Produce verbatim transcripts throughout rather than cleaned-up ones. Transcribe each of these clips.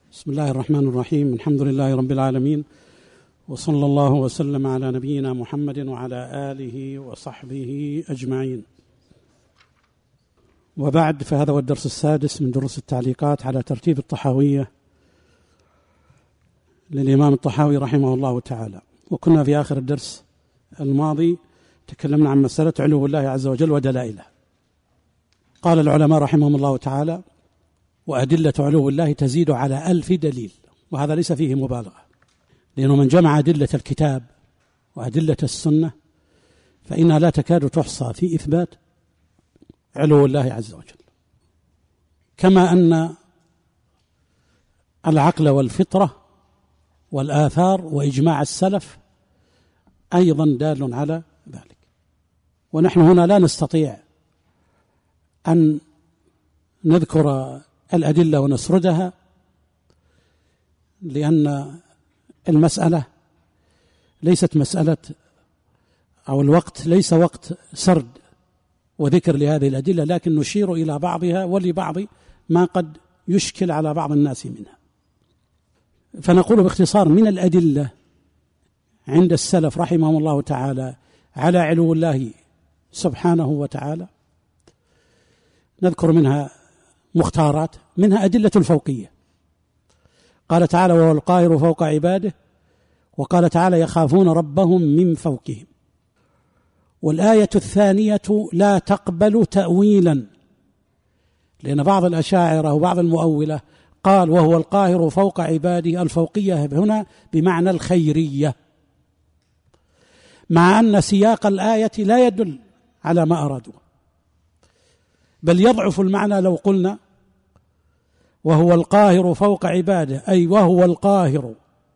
بسم الله الرحمن الرحيم. الحمد لله رب العالمين، وصلى الله وسلم على نبينا محمد وعلى آله وصحبه أجمعين، وبعد، فهذا هو الدرس السادس من دروس التعليقات على ترتيب الطحاوية للإمام الطحاوي رحمه الله تعالى. وكنا في آخر الدرس الماضي تكلمنا عن مسألة علو الله عز وجل ودلائله. قال العلماء رحمهم الله تعالى: وأدلة علو الله تزيد على ألف دليل. وهذا ليس فيه مبالغة، لأنه من جمع أدلة الكتاب وأدلة السنة فإنها لا تكاد تحصى في إثبات علو الله عز وجل. كما أن العقل والفطرة والآثار وإجماع السلف أيضا دال على ذلك. ونحن هنا لا نستطيع أن نذكر الأدلة ونسردها، لأن المسألة ليست مسألة، أو الوقت ليس وقت سرد وذكر لهذه الأدلة، لكن نشير إلى بعضها ولبعض ما قد يشكل على بعض الناس منها. فنقول باختصار: من الأدلة عند السلف رحمهم الله تعالى على علو الله سبحانه وتعالى نذكر منها مختارات، منها أدلة الفوقية. قال تعالى: وهو القاهر فوق عباده، وقال تعالى: يخافون ربهم من فوقهم. والآية الثانية لا تقبل تأويلا، لأن بعض الأشاعرة وبعض المؤولة قال: وهو القاهر فوق عباده، الفوقية هنا بمعنى الخيرية، مع أن سياق الآية لا يدل على ما أرادوا، بل يضعف المعنى لو قلنا وهو القاهر فوق عباده، أي وهو القاهر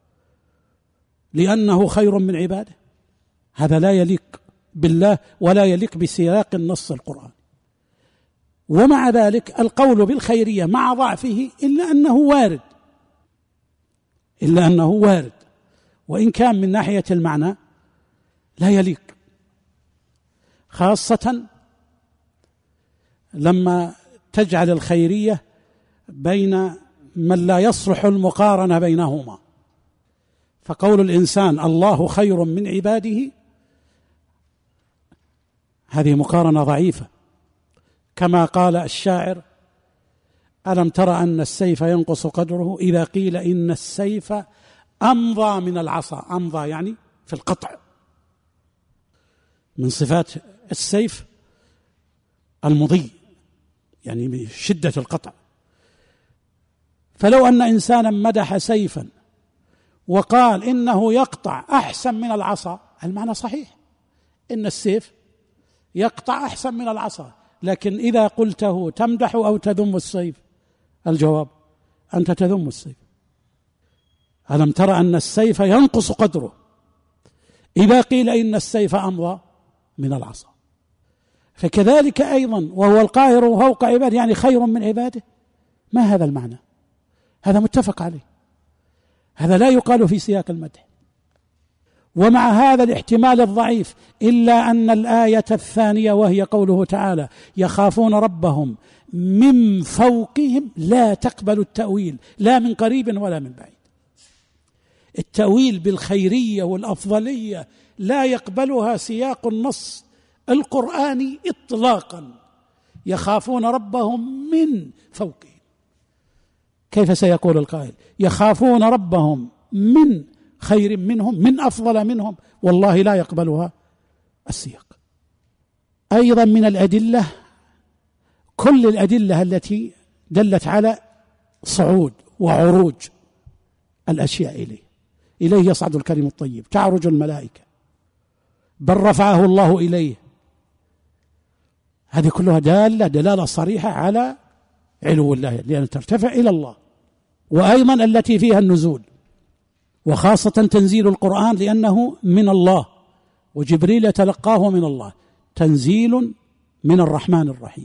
لأنه خير من عباده. هذا لا يليق بالله ولا يليق بسياق النص القرآني. ومع ذلك القول بالخيرية مع ضعفه إلا أنه وارد، إلا أنه وارد وإن كان من ناحية المعنى لا يليق، خاصة لما تجعل الخيرية بين من لا يصلح المقارنة بينهما. فقول الإنسان الله خير من عباده هذه مقارنة ضعيفة، كما قال الشاعر: ألم تر أن السيف ينقص قدره إذا قيل إن السيف أمضى من العصا. أمضى يعني في القطع، من صفات السيف المضي، يعني بشدة القطع. فلو أن إنسانا مدح سيفا وقال إنه يقطع أحسن من العصا، المعنى صحيح، إن السيف يقطع أحسن من العصا، لكن إذا قلته تمدح أو تذم السيف؟ الجواب: أنت تذم السيف. ألم ترى أن السيف ينقص قدره إذا قيل إن السيف أمضى من العصا. فكذلك أيضا وهو القاهر فوق عباده يعني خير من عباده، ما هذا المعنى؟ هذا متفق عليه، هذا لا يقال في سياق المدح. ومع هذا الاحتمال الضعيف، إلا أن الآية الثانية وهي قوله تعالى: يخافون ربهم من فوقهم، لا تقبل التأويل، لا من قريب ولا من بعيد. التأويل بالخيرية والأفضلية لا يقبلها سياق النص القرآني إطلاقا. يخافون ربهم من فوقهم، كيف سيقول القائل يخافون ربهم من خير منهم، من أفضل منهم؟ والله لا يقبلها السياق. أيضا من الأدلة كل الأدلة التي دلت على صعود وعروج الأشياء إليه، إليه يصعد الكلم الطيب، تعرج الملائكة، بل رفعه الله إليه. هذه كلها دالة دلالة صريحة على علو الله، لأن ترتفع إلى الله. وأيضا التي فيها النزول، وخاصة تنزيل القرآن لأنه من الله، وجبريل يتلقاه من الله، تنزيل من الرحمن الرحيم.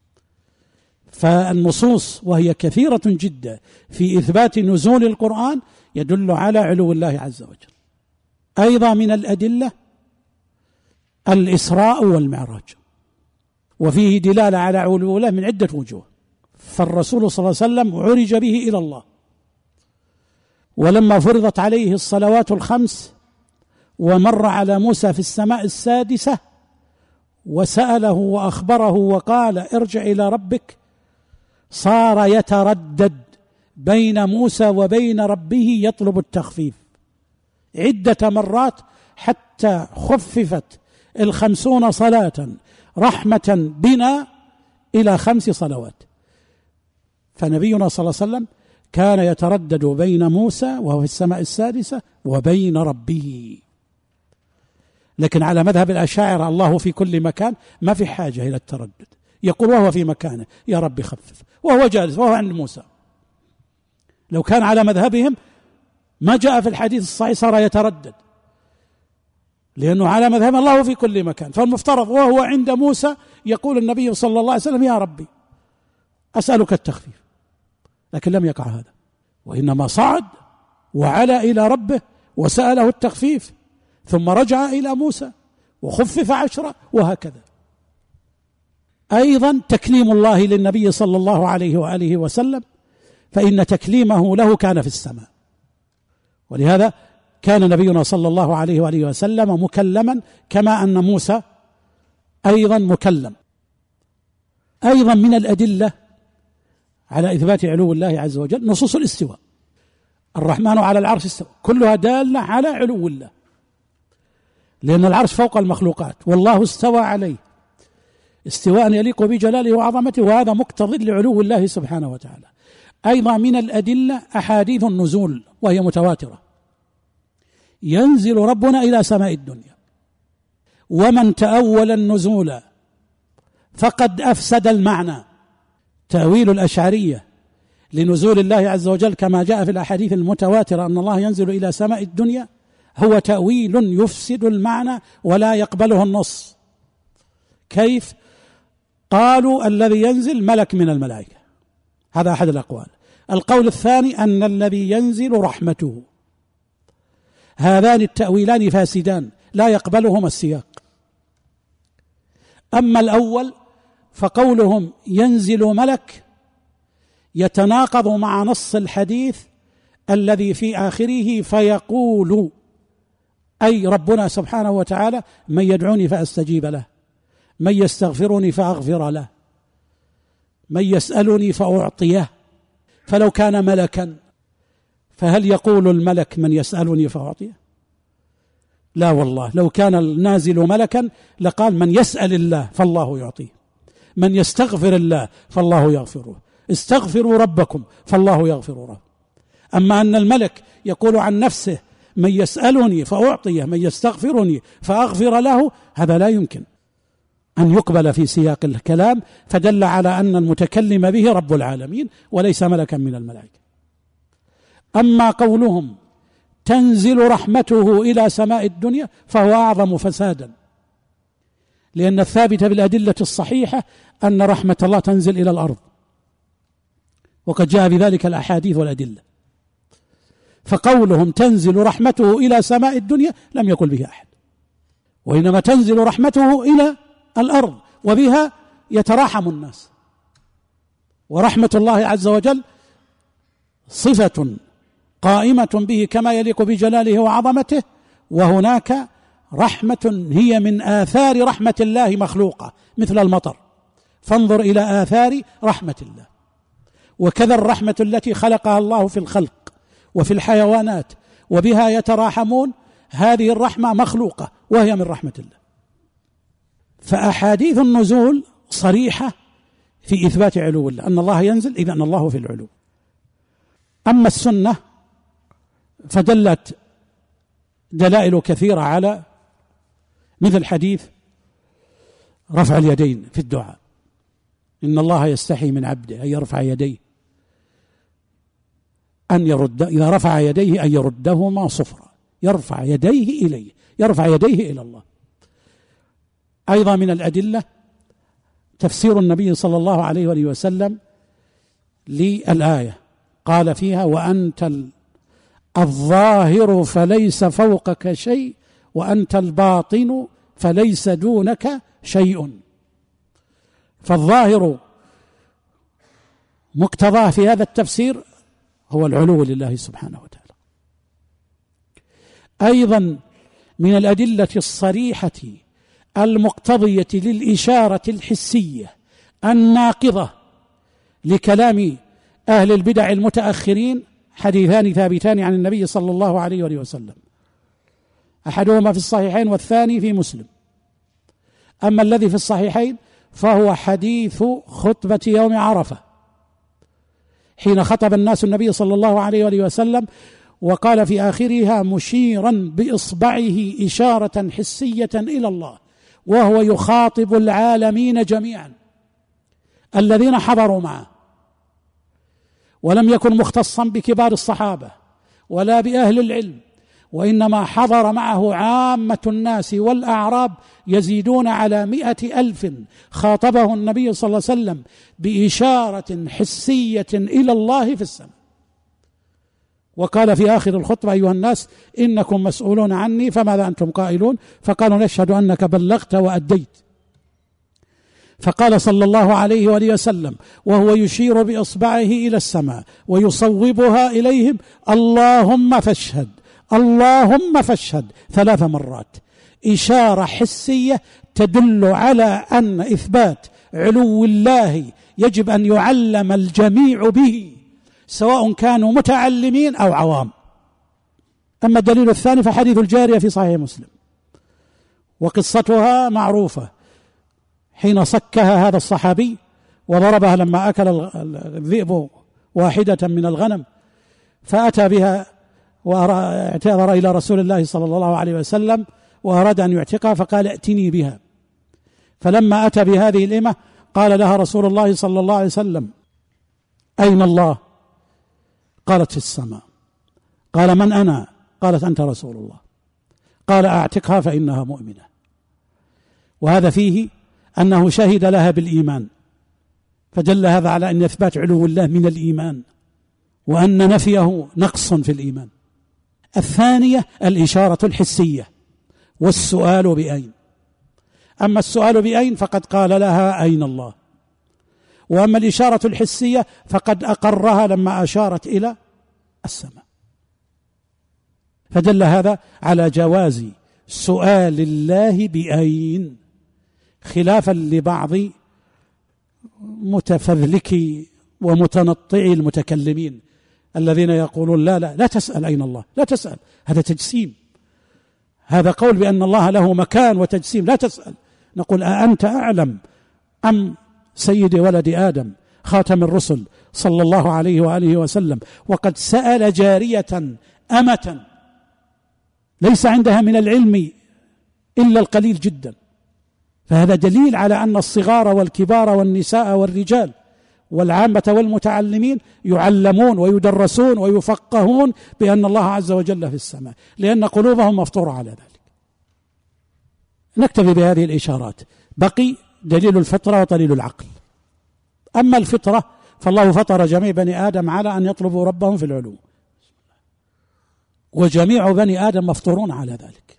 فالنصوص وهي كثيرة جدا في إثبات نزول القرآن يدل على علو الله عز وجل. أيضا من الأدلة الإسراء والمعراج، وفيه دلالة على علو الله من عدة وجوه. فالرسول صلى الله عليه وسلم عرج به إلى الله ولما فرضت عليه الصلوات الخمس ومر على موسى في السماء السادسة وسأله وأخبره وقال ارجع إلى ربك، صار يتردد بين موسى وبين ربه يطلب التخفيف عدة مرات حتى خففت الخمسون صلاة رحمة بنا إلى خمس صلوات. فنبينا صلى الله عليه وسلم كان يتردد بين موسى وهو في السماء السادسة وبين ربه. لكن على مذهب الأشاعرة الله في كل مكان، ما في حاجة إلى التردد، يقول وهو في مكانه يا رب خفف وهو جالس وهو عند موسى. لو كان على مذهبهم ما جاء في الحديث الصحيح صار يتردد، لأنه على مذهب الله في كل مكان، فالمفترض وهو عند موسى يقول النبي صلى الله عليه وسلم يا ربي أسألك التخفيف، لكن لم يقع هذا، وإنما صعد وعلى إلى ربه وسأله التخفيف ثم رجع إلى موسى وخفف عشرة وهكذا. أيضا تكليم الله للنبي صلى الله عليه وآله وسلم، فإن تكليمه له كان في السماء، ولهذا كان نبينا صلى الله عليه وآله وسلم مكلما كما أن موسى أيضا مكلم. أيضا من الأدلة على إثبات علو الله عز وجل نصوص الاستواء، الرحمن على العرش استوى، كلها دالة على علو الله، لأن العرش فوق المخلوقات والله استوى عليه استواء يليق بجلاله وعظمته، وهذا مقتضي لعلو الله سبحانه وتعالى. أيضا من الأدلة أحاديث النزول وهي متواترة، ينزل ربنا إلى سماء الدنيا، ومن تأول النزول فقد أفسد المعنى. تأويل الأشعرية لنزول الله عز وجل كما جاء في الأحاديث المتواترة أن الله ينزل إلى سماء الدنيا هو تأويل يفسد المعنى ولا يقبله النص. كيف؟ قالوا الذي ينزل ملك من الملائكة، هذا أحد الأقوال. القول الثاني أن الذي ينزل رحمته. هذان التأويلان فاسدان لا يقبلهما السياق. أما الأول فقولهم ينزل ملك يتناقض مع نص الحديث الذي في آخره فيقول، أي ربنا سبحانه وتعالى من يدعوني فأستجيب له، من يستغفرني فأغفر له، من يسألني فأعطيه. فلو كان ملكا فهل يقول الملك من يسألني فأعطيه؟ لا والله، لو كان النازل ملكا لقال من يسأل الله فالله يعطيه، من يستغفر الله فالله يغفره، استغفروا ربكم فالله يغفر له. أما أن الملك يقول عن نفسه من يسألني فأعطيه، من يستغفرني فأغفر له، هذا لا يمكن أن يقبل في سياق الكلام، فدل على أن المتكلم به رب العالمين وليس ملكا من الملائكة. أما قولهم تنزل رحمته إلى سماء الدنيا فهو أعظم فسادا، لأن الثابت بالأدلة الصحيحة أن رحمة الله تنزل إلى الأرض، وقد جاء بذلك الأحاديث والأدلة. فقولهم تنزل رحمته إلى سماء الدنيا لم يقل به أحد، وإنما تنزل رحمته إلى الأرض وبها يتراحم الناس. ورحمة الله عز وجل صفة قائمة به كما يليق بجلاله وعظمته، وهناك رحمة هي من آثار رحمة الله مخلوقة مثل المطر، فانظر إلى آثار رحمة الله. وكذا الرحمة التي خلقها الله في الخلق وفي الحيوانات وبها يتراحمون، هذه الرحمة مخلوقة وهي من رحمة الله. فأحاديث النزول صريحة في إثبات علو الله، أن الله ينزل إذا أن الله في العلو. أما السنة فدلت دلائل كثيرة على مثل حديث رفع اليدين في الدعاء، إن الله يستحي من عبده أن يرفع يديه، أن يرد إذا رفع يديه أن يردهما صفرا، يرفع يديه إليه، يرفع يديه إلى الله. أيضا من الأدلة تفسير النبي صلى الله عليه وآله وسلم للآية، قال فيها وأنت الظاهر فليس فوقك شيء وأنت الباطن فليس دونك شيء. فالظاهر مقتضاه في هذا التفسير هو العلو لله سبحانه وتعالى، أيضا من الأدلة الصريحة المقتضية للإشارة الحسية الناقضة لكلام أهل البدع المتأخرين حديثان ثابتان عن النبي صلى الله عليه وآله وسلم، أحدهما في الصحيحين والثاني في مسلم. أما الذي في الصحيحين فهو حديث خطبة يوم عرفة، حين خطب الناس النبي صلى الله عليه وآله وسلم وقال في آخرها مشيرا بإصبعه إشارة حسية إلى الله، وهو يخاطب العالمين جميعا الذين حضروا معه، ولم يكن مختصا بكبار الصحابة ولا بأهل العلم، وإنما حضر معه عامة الناس والأعراب يزيدون على مئة ألف، خاطبه النبي صلى الله عليه وسلم بإشارة حسية إلى الله في السماء. وقال في آخر الخطبة أيها الناس إنكم مسؤولون عني فماذا أنتم قائلون؟ فقالوا نشهد أنك بلغت وأديت. فقال صلى الله عليه وآله وسلم وهو يشير بإصبعه إلى السماء ويصوبها إليهم اللهم فاشهد اللهم فاشهد ثلاث مرات، إشارة حسية تدل على أن إثبات علو الله يجب أن يعلم الجميع به سواء كانوا متعلمين أو عوام. أما الدليل الثاني فحديث الجارية في صحيح مسلم، وقصتها معروفة، حين صكها هذا الصحابي وضربها لما أكل الذئب واحدة من الغنم، فأتى بها واعتذر إلى رسول الله صلى الله عليه وسلم وأراد أن يعتقها، فقال ائتني بها. فلما أتى بهذه الإمة قال لها رسول الله صلى الله عليه وسلم أين الله؟ قالت في السماء. قال من أنا؟ قالت أنت رسول الله. قال أعتقها فإنها مؤمنة. وهذا فيه أنه شهد لها بالإيمان، فدل هذا على أن إثبات علو الله من الإيمان، وأن نفيه نقص في الإيمان. الثانية الإشارة الحسية والسؤال بأين. أما السؤال بأين فقد قال لها أين الله، وأما الإشارة الحسية فقد أقرها لما أشارت إلى السماء. فدل هذا على جواز سؤال الله بأين، خلافا لبعض متفذلكي ومتنطعي المتكلمين الذين يقولون لا لا لا تسأل أين الله، لا تسأل، هذا تجسيم، هذا قول بأن الله له مكان وتجسيم، لا تسأل. نقول أأنت أعلم أم سيد ولد آدم خاتم الرسل صلى الله عليه وآله وسلم، وقد سأل جارية أمة ليس عندها من العلم إلا القليل جدا. فهذا دليل على أن الصغار والكبار والنساء والرجال والعامة والمتعلمين يعلمون ويدرسون ويفقهون بأن الله عز وجل في السماء، لأن قلوبهم مفطورة على ذلك. نكتفي بهذه الإشارات. بقي دليل الفطرة ودليل العقل. أما الفطرة فالله فطر جميع بني آدم على أن يطلبوا ربهم في العلو، وجميع بني آدم مفطورون على ذلك،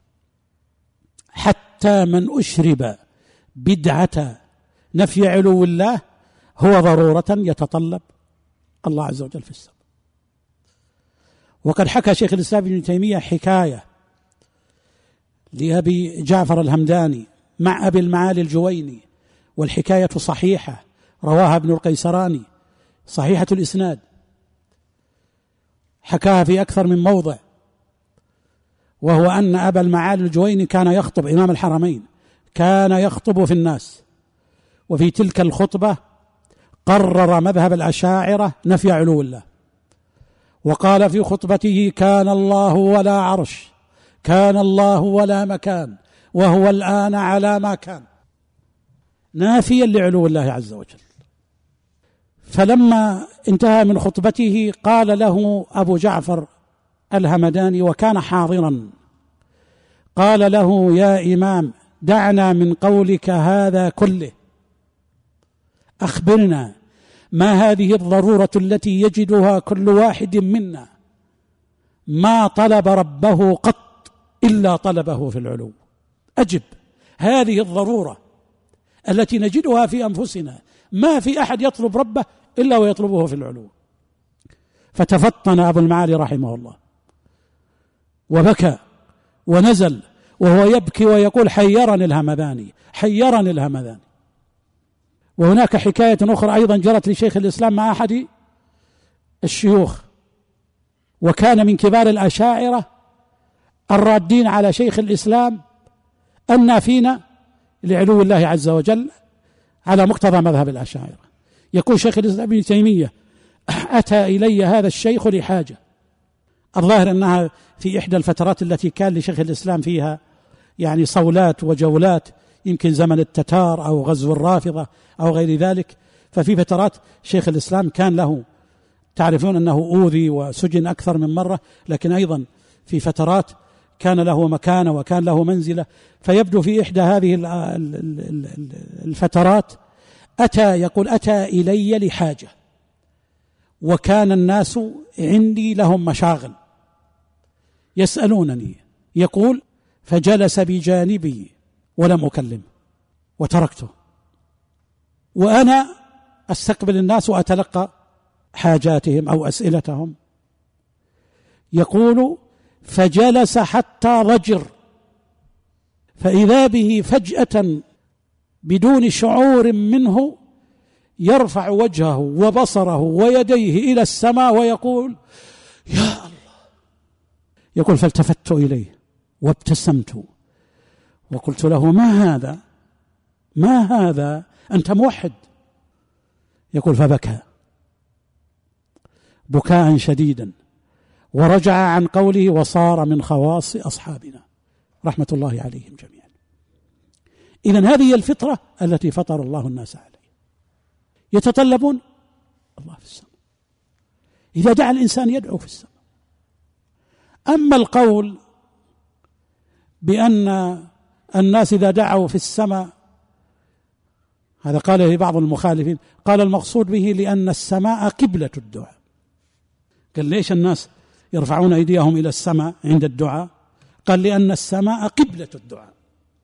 حتى من أشرب بدعة نفي علو الله هو ضرورة يتطلب الله عز وجل في السماء. وقد حكى شيخ الإسلام ابن تيمية حكاية لأبي جعفر الهمداني مع أبي المعالي الجويني، والحكاية صحيحة، رواها ابن القيسراني، صحيحة الإسناد، حكاها في أكثر من موضع. وهو أن أبا المعالي الجويني كان يخطب، إمام الحرمين كان يخطب في الناس، وفي تلك الخطبة قرر مذهب الأشاعرة نفي علو الله، وقال في خطبته كان الله ولا عرش، كان الله ولا مكان، وهو الآن على ما كان، نافيا لعلو الله عز وجل. فلما انتهى من خطبته قال له أبو جعفر الهمداني وكان حاضرا، قال له يا إمام دعنا من قولك هذا كله، أخبرنا ما هذه الضرورة التي يجدها كل واحد منا ما طلب ربه قط إلا طلبه في العلو. أجب، هذه الضرورة التي نجدها في أنفسنا ما في أحد يطلب ربه إلا ويطلبه في العلو. فتفطن أبو المعالي رحمه الله وبكى ونزل وهو يبكي ويقول حيرني الهمذاني حيرني الهمذاني. وهناك حكاية أخرى أيضا جرت لشيخ الإسلام مع أحد الشيوخ، وكان من كبار الأشاعرة الرادين على شيخ الإسلام النافين لعلو الله عز وجل على مقتضى مذهب الأشاعرة. يقول شيخ الإسلام ابن تيمية: أتى إلي هذا الشيخ لحاجة. الظاهر أنها في إحدى الفترات التي كان لشيخ الإسلام فيها يعني صولات وجولات، يمكن زمن التتار أو غزو الرافضة أو غير ذلك. ففي فترات شيخ الإسلام كان له، تعرفون أنه أوذي وسجن أكثر من مرة، لكن أيضا في فترات كان له مكانة وكان له منزلة. فيبدو في إحدى هذه الفترات أتى يقول أتى إلي لحاجة، وكان الناس عندي لهم مشاغل يسألونني. يقول فجلس بجانبي ولم أكلم وتركته، وأنا أستقبل الناس وأتلقى حاجاتهم أو أسئلتهم. يقول فجلس حتى ضجر، فإذا به فجأة بدون شعور منه يرفع وجهه وبصره ويديه إلى السماء ويقول يا الله. يقول فالتفت إليه وابتسمت وقلت له ما هذا ما هذا أنت موحد؟ يقول فبكى بكاء شديدا ورجع عن قوله وصار من خواص أصحابنا رحمة الله عليهم جميعا. إذن هذه هي الفطرة التي فطر الله الناس عليه. يتطلبون الله في السماء، إذا دعا الإنسان يدعو في السماء. أما القول بأن الناس إذا دعوا في السماء، هذا قاله بعض المخالفين، قال المقصود به لأن السماء قبلة الدعاء. قال ليش الناس يرفعون أيديهم إلى السماء عند الدعاء؟ قال لأن السماء قبلة الدعاء.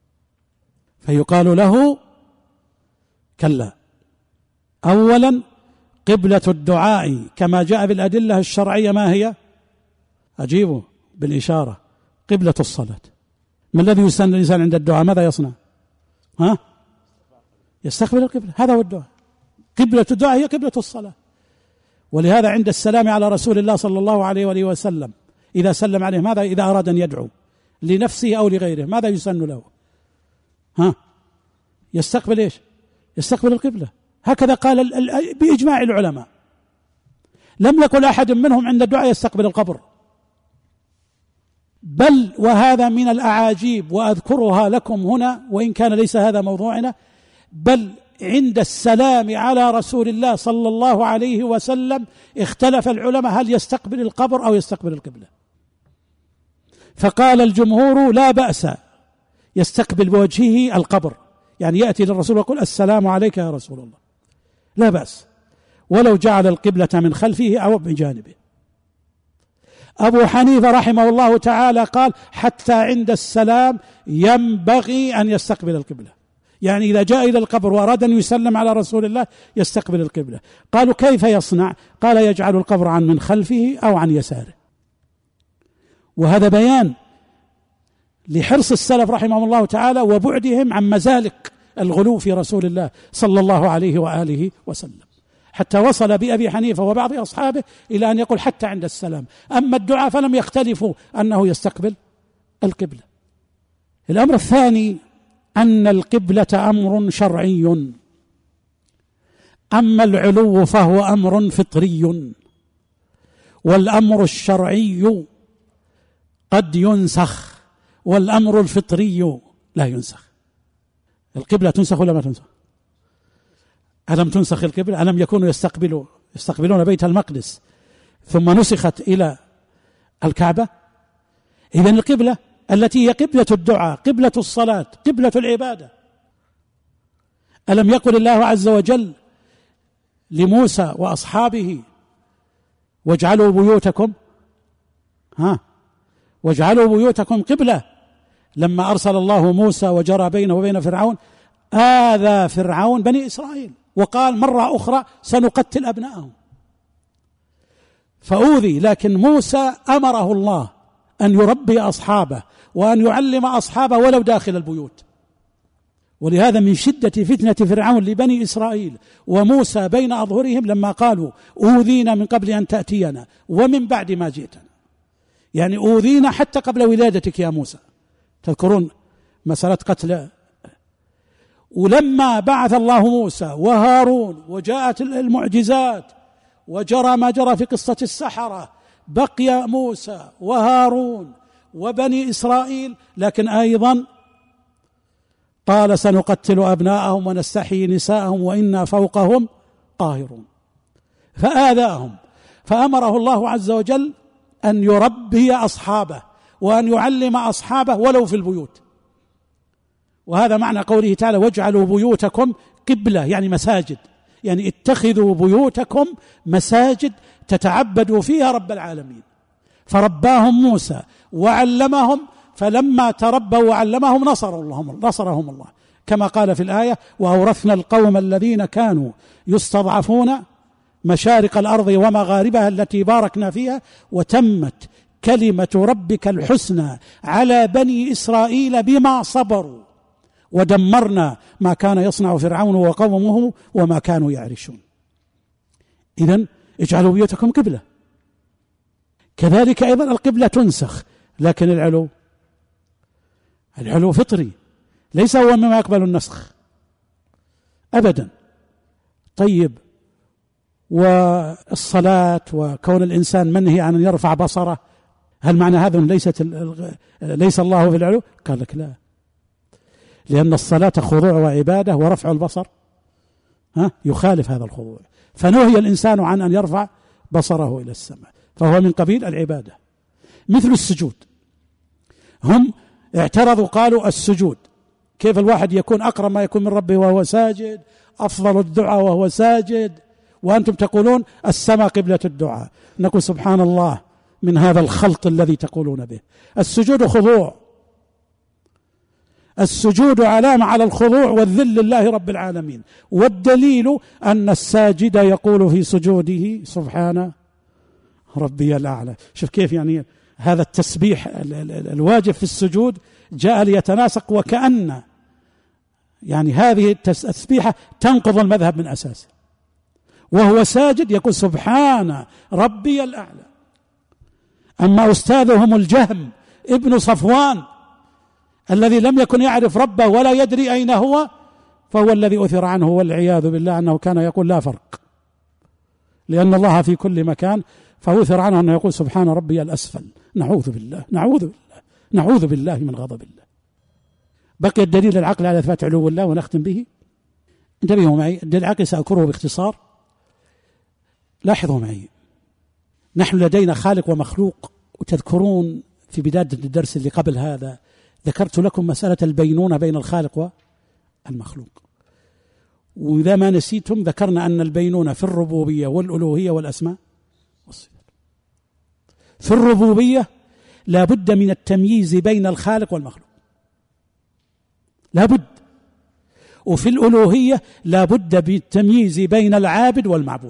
فيقال له كلا، أولا قبلة الدعاء كما جاء بالأدلة الشرعية ما هي؟ أجيبه بالإشارة، قبلة الصلاة. ما الذي يستند الإنسان عند الدعاء؟ ماذا يصنع؟ ها؟ يستقبل القبلة، هذا هو الدعاء. قبلة الدعاء هي قبلة الصلاة. ولهذا عند السلام على رسول الله صلى الله عليه وآله وسلم إذا سلم عليه ماذا؟ إذا أراد أن يدعو لنفسه أو لغيره ماذا يسن له؟ ها؟ يستقبل إيش؟ يستقبل القبلة. هكذا قال بإجماع العلماء، لم يقل أحد منهم عند الدعاء يستقبل القبر. بل وهذا من الأعاجيب وأذكرها لكم هنا وإن كان ليس هذا موضوعنا، بل عند السلام على رسول الله صلى الله عليه وسلم اختلف العلماء هل يستقبل القبر أو يستقبل القبلة. فقال الجمهور لا بأس يستقبل بوجهه القبر، يعني يأتي للرسول ويقول السلام عليك يا رسول الله، لا بأس، ولو جعل القبلة من خلفه أو بجانبه. أبو حنيفة رحمه الله تعالى قال حتى عند السلام ينبغي أن يستقبل القبلة، يعني إذا جاء إلى القبر وأراد أن يسلم على رسول الله يستقبل القبلة. قالوا كيف يصنع؟ قال يجعل القبر عن من خلفه أو عن يساره. وهذا بيان لحرص السلف رحمهم الله تعالى وبعدهم عن مزالق الغلو في رسول الله صلى الله عليه وآله وسلم، حتى وصل بأبي حنيفة وبعض أصحابه إلى أن يقول حتى عند السلام. أما الدعاء فلم يختلفوا أنه يستقبل القبلة. الأمر الثاني أن القبلة أمر شرعي، أما العلو فهو أمر فطري، والأمر الشرعي قد ينسخ والأمر الفطري لا ينسخ. القبلة تنسخ ولا ما تنسخ؟ ألم تنسخ القبلة؟ ألم يكونوا يستقبلوا يستقبلون بيت المقدس ثم نسخت إلى الكعبة؟ إذن القبلة التي هي قبلة الدعاء، قبلة الصلاة، قبلة العبادة. ألم يقل الله عز وجل لموسى وأصحابه واجعلوا بيوتكم ها واجعلوا بيوتكم قبلة لما أرسل الله موسى وجرى بينه وبين فرعون آذى فرعون بني إسرائيل، وقال مرة أخرى سنقتل أبنائهم فأوذي، لكن موسى أمره الله أن يربي أصحابه وأن يعلم أصحابه ولو داخل البيوت. ولهذا من شدة فتنة فرعون لبني إسرائيل وموسى بين أظهرهم لما قالوا أوذينا من قبل أن تأتينا ومن بعد ما جئتنا، يعني أوذينا حتى قبل ولادتك يا موسى. تذكرون مسألة قتل؟ ولما بعث الله موسى وهارون وجاءت المعجزات وجرى ما جرى في قصة السحرة، بقي موسى وهارون وبني إسرائيل، لكن أيضا قال سنقتل أبناءهم ونستحيي نساءهم وإنا فوقهم قاهرون، فآذاهم، فأمره الله عز وجل أن يربي أصحابه وأن يعلم أصحابه ولو في البيوت. وهذا معنى قوله تعالى واجعلوا بيوتكم قبلة، يعني مساجد، يعني اتخذوا بيوتكم مساجد تتعبدوا فيها رب العالمين. فرباهم موسى وعلمهم، فلما تربوا وعلمهم نصرهم الله, نصرهم الله كما قال في الآية وأورثنا القوم الذين كانوا يستضعفون مشارق الأرض ومغاربها التي باركنا فيها وتمت كلمة ربك الحسنى على بني إسرائيل بما صبروا ودمرنا ما كان يصنع فرعون وقومه وما كانوا يعرشون. إذن اجعلوا بيوتكم قبلة. كذلك أيضا القبلة تنسخ، لكن العلو العلو فطري ليس هو مما يقبل النسخ أبدا. طيب، والصلاة وكون الإنسان منهي عن أن يرفع بصره، هل معنى هذا ليست ليس الله في العلو؟ قال لك لا، لأن الصلاة خضوع وعبادة، ورفع البصر ها يخالف هذا الخضوع، فنهي الإنسان عن أن يرفع بصره إلى السماء، فهو من قبيل العبادة. مثل السجود، هم اعترضوا قالوا السجود كيف الواحد يكون أقرب ما يكون من ربه وهو ساجد، أفضل الدعاء وهو ساجد، وأنتم تقولون السماء قبلة الدعاء. نقول سبحان الله من هذا الخلط الذي تقولون به. السجود خضوع، السجود علامة على الخضوع والذل لله رب العالمين، والدليل أن الساجد يقول في سجوده سبحان ربي الأعلى. شوف كيف يعني هذا التسبيح الواجب في السجود جاء ليتناسق، وكأن يعني هذه التسبيحة تنقض المذهب من أساسه، وهو ساجد يقول سبحان ربي الأعلى. أما أستاذهم الجهم ابن صفوان الذي لم يكن يعرف ربه ولا يدري أين هو، فهو الذي أثر عنه والعياذ بالله أنه كان يقول لا فرق، لأن الله في كل مكان، فأثر عنه أنه يقول سبحان ربي الأسفل. نعوذ بالله نعوذ بالله نعوذ بالله من غضب الله. بقي الدليل العقلي على إثبات علو الله، ونختم به. انتبهوا معي، الدليل العقلي سأذكره باختصار. لاحظوا معي، نحن لدينا خالق ومخلوق، وتذكرون في بداية الدرس اللي قبل هذا ذكرت لكم مسألة البينونة بين الخالق والمخلوق، وإذا ما نسيتم ذكرنا أن البينونة في الربوبية والألوهية والأسماء والصفات. في الربوبية لا بد من التمييز بين الخالق والمخلوق، لا بد. وفي الألوهية لا بد بالتمييز بين العابد والمعبود.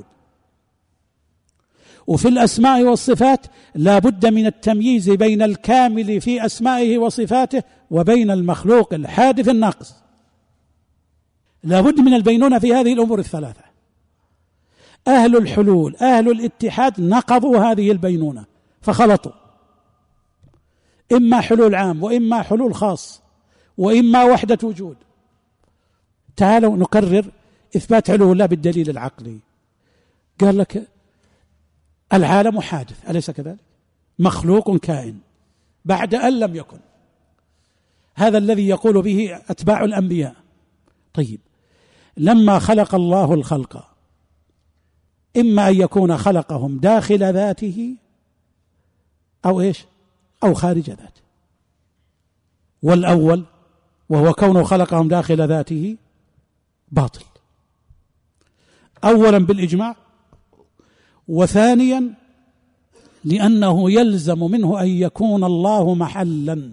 وفي الأسماء والصفات لا بد من التمييز بين الكامل في أسمائه وصفاته وبين المخلوق الحادث الناقص. لا بد من البينونة في هذه الأمور الثلاثة. أهل الحلول أهل الاتحاد نقضوا هذه البينونة فخلطوا، إما حلول عام وإما حلول خاص وإما وحدة وجود. تعالوا نكرر إثبات علو الله بالدليل العقلي. قال لك العالم حادث، أليس كذلك؟ مخلوق كائن بعد أن لم يكن، هذا الذي يقول به أتباع الأنبياء. طيب، لما خلق الله الخلق إما أن يكون خلقهم داخل ذاته أو إيش أو خارج ذاته، والأول وهو كونه خلقهم داخل ذاته باطل، أولا بالإجماع، وثانيا لأنه يلزم منه أن يكون الله محلا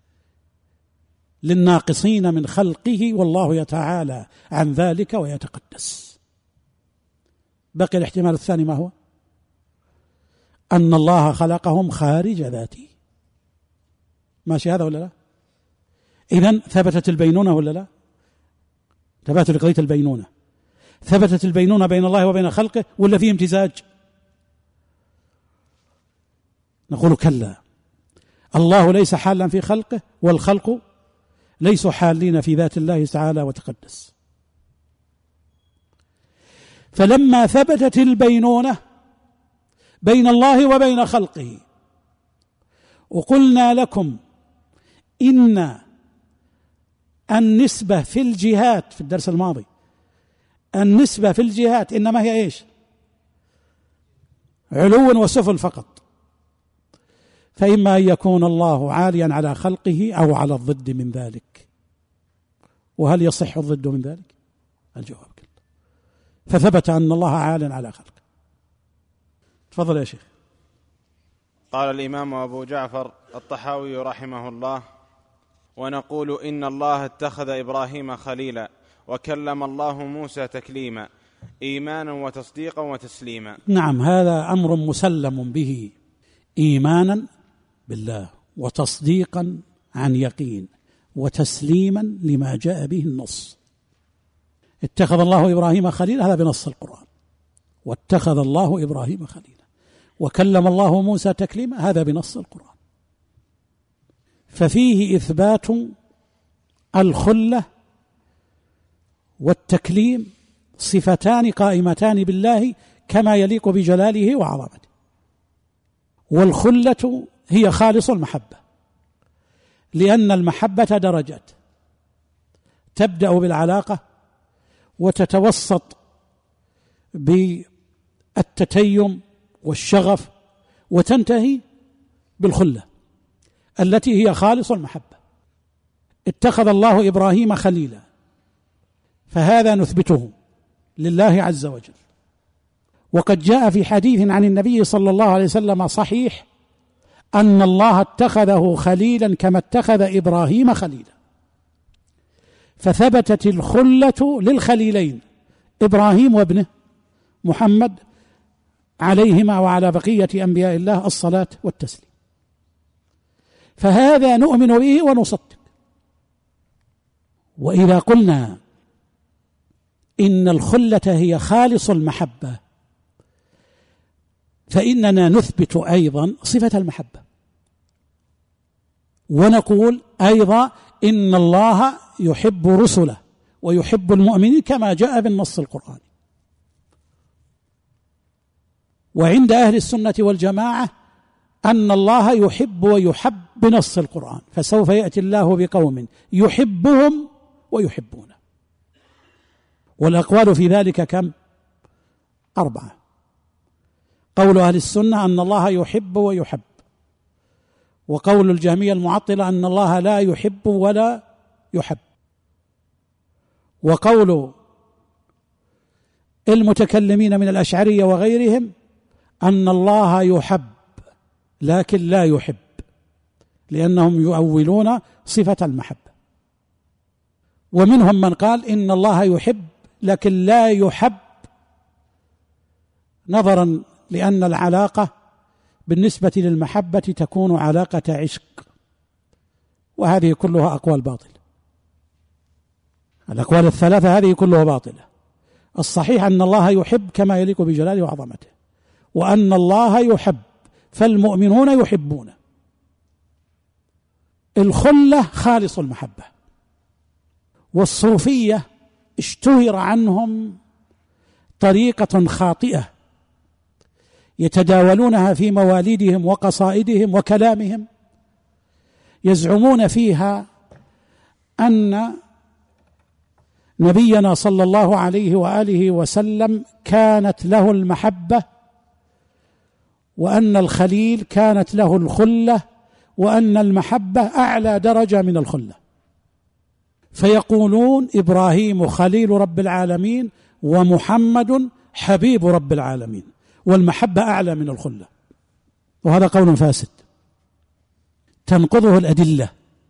للناقصين من خلقه، والله يتعالى عن ذلك ويتقدس. بقي الاحتمال الثاني، ما هو؟ أن الله خلقهم خارج ذاته، ماشي هذا ولا لا؟ إذن ثبتت البينونة ولا لا؟ ثبتت لقضية البينونة. ثبتت البينونة بين الله وبين خلقه ولا فيه امتزاج؟ نقول كلا، الله ليس حالا في خلقه والخلق ليسوا حالين في ذات الله تعالى وتقدس. فلما ثبتت البينونة بين الله وبين خلقه، وقلنا لكم إن النسبة في الجهات في الدرس الماضي، النسبة في الجهات إنما هي إيش؟ علو وسفل فقط، فإما أن يكون الله عاليا على خلقه أو على الضد من ذلك. وهل يصح الضد من ذلك؟ الجواب كلا. فثبت أن الله عال على خلقه. تفضل يا شيخ. قال الإمام أبو جعفر الطحاوي رحمه الله: ونقول إن الله اتخذ إبراهيم خليلا وكلم الله موسى تكليما، إيمانا وتصديقا وتسليما. نعم، هذا أمر مسلم به، إيمانا بالله وتصديقا عن يقين وتسليما لما جاء به النص. اتخذ الله إبراهيم خليلا، هذا بنص القرآن، واتخذ الله إبراهيم خليلا، وكلم الله موسى تكليما، هذا بنص القرآن. ففيه إثبات الخلة والتكليم، صفتان قائمتان بالله كما يليق بجلاله وعظمته. والخلة هي خالص المحبة، لأن المحبة درجات، تبدأ بالعلاقة وتتوسط بالتتيم والشغف وتنتهي بالخلة التي هي خالص المحبة. اتخذ الله إبراهيم خليلا، فهذا نثبته لله عز وجل. وقد جاء في حديث عن النبي صلى الله عليه وسلم صحيح أن الله اتخذه خليلا كما اتخذ إبراهيم خليلا، فثبتت الخلة للخليلين إبراهيم وابنه محمد عليهما وعلى بقية أنبياء الله الصلاة والتسليم. فهذا نؤمن به ونصدق. وإذا قلنا إن الخلة هي خالص المحبة، فإننا نثبت أيضا صفة المحبة، ونقول أيضا إن الله يحب رسله ويحب المؤمنين كما جاء بالنص القرآني. وعند أهل السنة والجماعة أن الله يحب ويحب بنص القرآن، فسوف يأتي الله بقوم يحبهم ويحبونه. والأقوال في ذلك كم؟ أربعة. قول أهل السنة أن الله يحب ويحب، وقول الجهمية المعطلة أن الله لا يحب ولا يحب، وقول المتكلمين من الأشعرية وغيرهم أن الله يحب لكن لا يحب، لأنهم يؤولون صفة المحبة. ومنهم من قال إن الله يحب لكن لا يحب، نظرا لأن العلاقة بالنسبة للمحبة تكون علاقة عشق، وهذه كلها أقوال باطلة. الأقوال الثلاثة هذه كلها باطلة. الصحيح أن الله يحب كما يليق بجلاله وعظمته، وأن الله يحب، فالمؤمنون يحبون. الخلة خالص المحبة. والصوفية اشتهر عنهم طريقة خاطئة يتداولونها في مواليدهم وقصائدهم وكلامهم، يزعمون فيها أن نبينا صلى الله عليه وآله وسلم كانت له المحبة، وأن الخليل كانت له الخلة، وأن المحبة أعلى درجة من الخلة. فيقولون إبراهيم خليل رب العالمين ومحمد حبيب رب العالمين، والمحبة أعلى من الخلة. وهذا قول فاسد تنقضه الأدلة،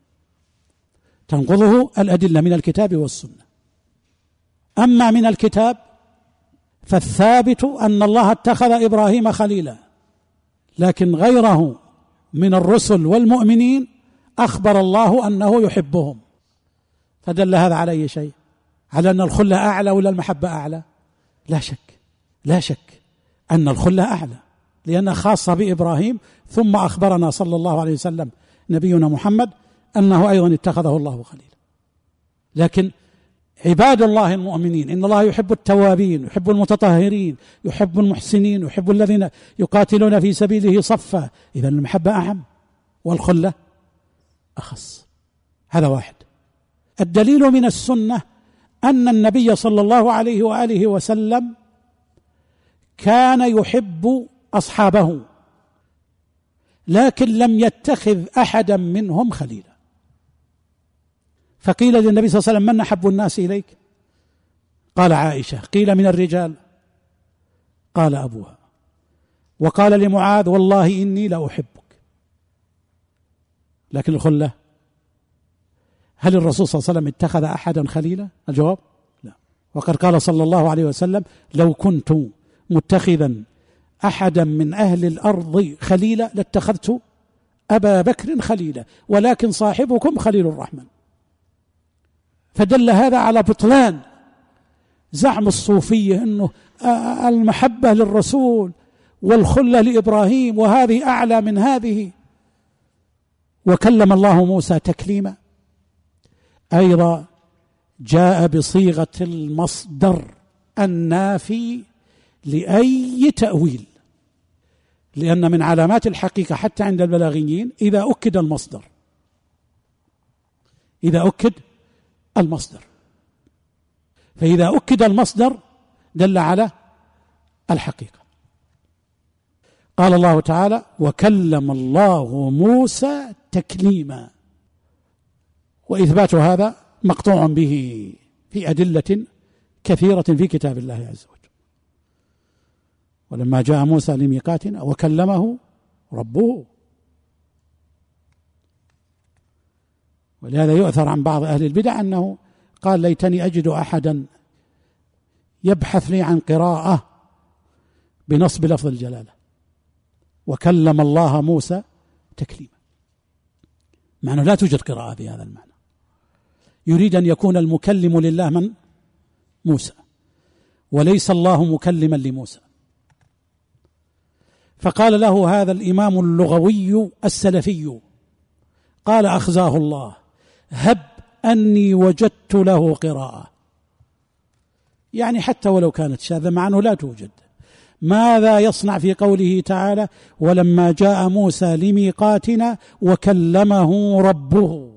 تنقضه الأدلة من الكتاب والسنة. أما من الكتاب فالثابت أن الله اتخذ إبراهيم خليلا، لكن غيره من الرسل والمؤمنين أخبر الله أنه يحبهم، فدل هذا على أي شيء؟ على أن الخلة أعلى ولا المحبة أعلى؟ لا شك لا شك أن الخلة أعلى، لأنها خاصة بإبراهيم، ثم أخبرنا صلى الله عليه وسلم نبينا محمد أنه أيضا اتخذه الله خليلا. لكن عباد الله المؤمنين إن الله يحب التوابين، يحب المتطهرين، يحب المحسنين، يحب الذين يقاتلون في سبيله صفا، إذن المحبة أعم والخلة أخص. هذا واحد. الدليل من السنة أن النبي صلى الله عليه وآله وسلم كان يحب أصحابه، لكن لم يتخذ أحدا منهم خليلا. فقيل للنبي صلى الله عليه وسلم: من أحب الناس إليك؟ قال: عائشة. قيل: من الرجال؟ قال: أبوها. وقال لمعاذ: والله إني لأحبك. لكن الخلة، هل الرسول صلى الله عليه وسلم اتخذ أحدا خليلا؟ الجواب: لا. وقد قال صلى الله عليه وسلم: لو كنت متخذا أحدا من أهل الأرض خليلا لاتخذت أبا بكر خليلا، ولكن صاحبكم خليل الرحمن. فدل هذا على بطلان زعم الصوفية أنه المحبة للرسول والخلة لإبراهيم وهذه أعلى من هذه. وكلم الله موسى تكليما أيضا جاء بصيغة المصدر النافي لأي تأويل، لأن من علامات الحقيقة حتى عند البلاغيين إذا أكد المصدر، إذا أكد المصدر فإذا أكد المصدر دل على الحقيقة. قال الله تعالى: وكلم الله موسى تكليما، وإثبات هذا مقطوع به في أدلة كثيرة في كتاب الله عز وجل. ولما جاء موسى لميقاتنا وكلمه ربه. ولهذا يؤثر عن بعض أهل البدع أنه قال: ليتني أجد أحدا يبحث لي عن قراءة بنصب لفظ الجلالة، وكلم الله موسى تكليما، معنى لا توجد قراءة بهذا المعنى. يريد أن يكون المكلم لله من؟ موسى، وليس الله مكلما لموسى. فقال له هذا الإمام اللغوي السلفي، قال: أخزاه الله، هب أني وجدت له قراءة، يعني حتى ولو كانت شاذة مع أنه لا توجد. ماذا يصنع في قوله تعالى: ولما جاء موسى لميقاتنا وكلمه ربه؟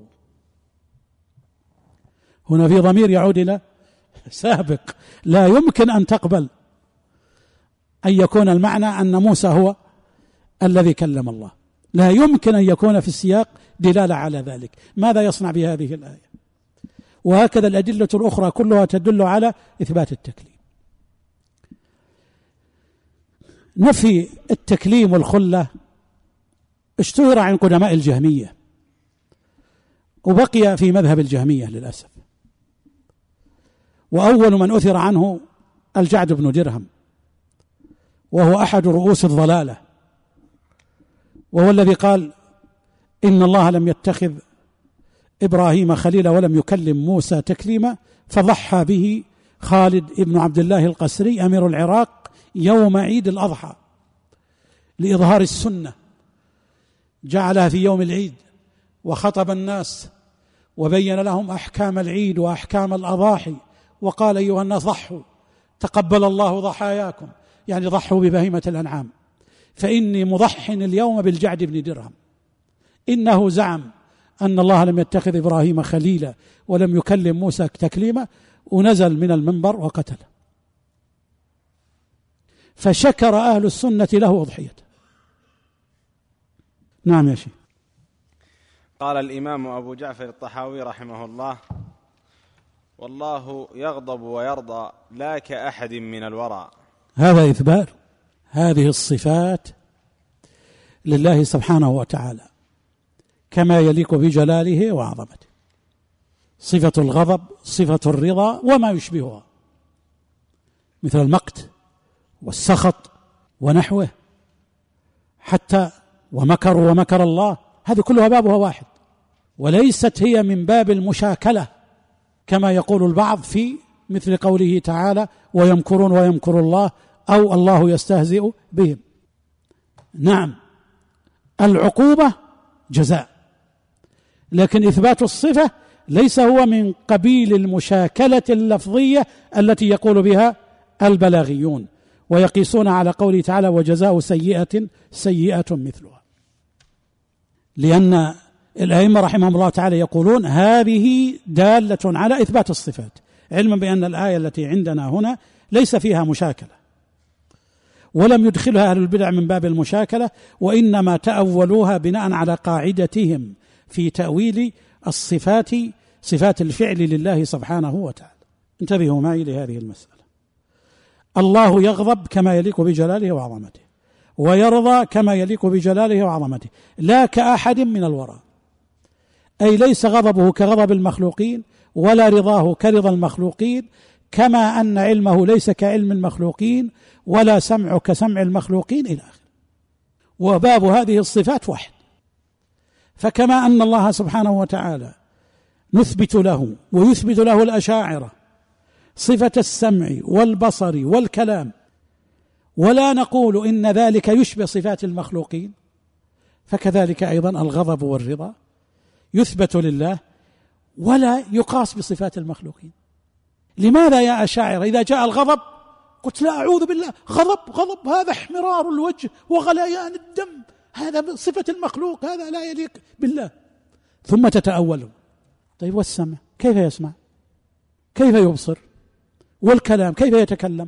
هنا في ضمير يعود إلى سابق، لا يمكن أن تقبل أن يكون المعنى أن موسى هو الذي كلم الله، لا يمكن أن يكون في السياق دلالة على ذلك. ماذا يصنع بهذه الآية؟ وهكذا الأدلة الأخرى كلها تدل على إثبات التكليم. نفي التكليم والخلة اشتهر عن قدماء الجهمية، وبقي في مذهب الجهمية للأسف. وأول من أثر عنه الجعد بن درهم، وهو أحد رؤوس الضلالة، وهو الذي قال: إن الله لم يتخذ إبراهيم خليلا ولم يكلم موسى تكليما، فضحى به خالد بن عبد الله القسري أمير العراق يوم عيد الأضحى لإظهار السنة، جعلها في يوم العيد وخطب الناس وبين لهم أحكام العيد وأحكام الأضاحي، وقال: أيها الناس ضحوا تقبل الله ضحاياكم، يعني ضحوا ببهيمة الأنعام، فإني مضح اليوم بالجعد بن درهم. إنه زعم أن الله لم يتخذ إبراهيم خليلا ولم يكلم موسى تكليما، ونزل من المنبر وقتله. فشكر أهل السنة له أضحيته. نعم يا شيخ. قال الإمام أبو جعفر الطحاوي رحمه الله: والله يغضب ويرضى لا كأحد من الورى. هذا إثبات هذه الصفات لله سبحانه وتعالى كما يليق بجلاله وعظمته، صفة الغضب، صفة الرضا، وما يشبهها مثل المقت والسخط ونحوه، حتى ومكروا ومكر الله، هذه كلها بابها واحد، وليست هي من باب المشاكلة كما يقول البعض في مثل قوله تعالى ويمكرون ويمكر الله أو الله يستهزئ بهم. نعم العقوبة جزاء، لكن إثبات الصفة ليس هو من قبيل المشاكلة اللفظية التي يقول بها البلاغيون ويقيسون على قوله تعالى وجزاء سيئة سيئة مثلها، لأن الأئمة رحمهم الله تعالى يقولون هذه دالة على إثبات الصفات، علما بأن الآية التي عندنا هنا ليس فيها مشاكلة، ولم يدخلها أهل البدع من باب المشاكلة، وإنما تأولوها بناء على قاعدتهم في تأويل الصفات، صفات الفعل لله سبحانه وتعالى. انتبهوا معي لهذه المسألة. الله يغضب كما يليق بجلاله وعظمته، ويرضى كما يليق بجلاله وعظمته، لا كأحد من الورى، أي ليس غضبه كغضب المخلوقين ولا رضاه كرضا المخلوقين، كما أن علمه ليس كعلم المخلوقين ولا سمع كسمع المخلوقين إلى آخره. وباب هذه الصفات واحد، فكما أن الله سبحانه وتعالى نثبت له ويثبت له الأشاعرة صفة السمع والبصر والكلام، ولا نقول إن ذلك يشبه صفات المخلوقين، فكذلك أيضا الغضب والرضا يثبت لله ولا يقاس بصفات المخلوقين. لماذا يا أشاعرة إذا جاء الغضب قلت لا أعوذ بالله، غضب غضب هذا احمرار الوجه وغليان الدم، هذا صفة المخلوق، هذا لا يليق بالله، ثم تتأولون. طيب والسمع كيف يسمع؟ كيف يبصر؟ والكلام كيف يتكلم؟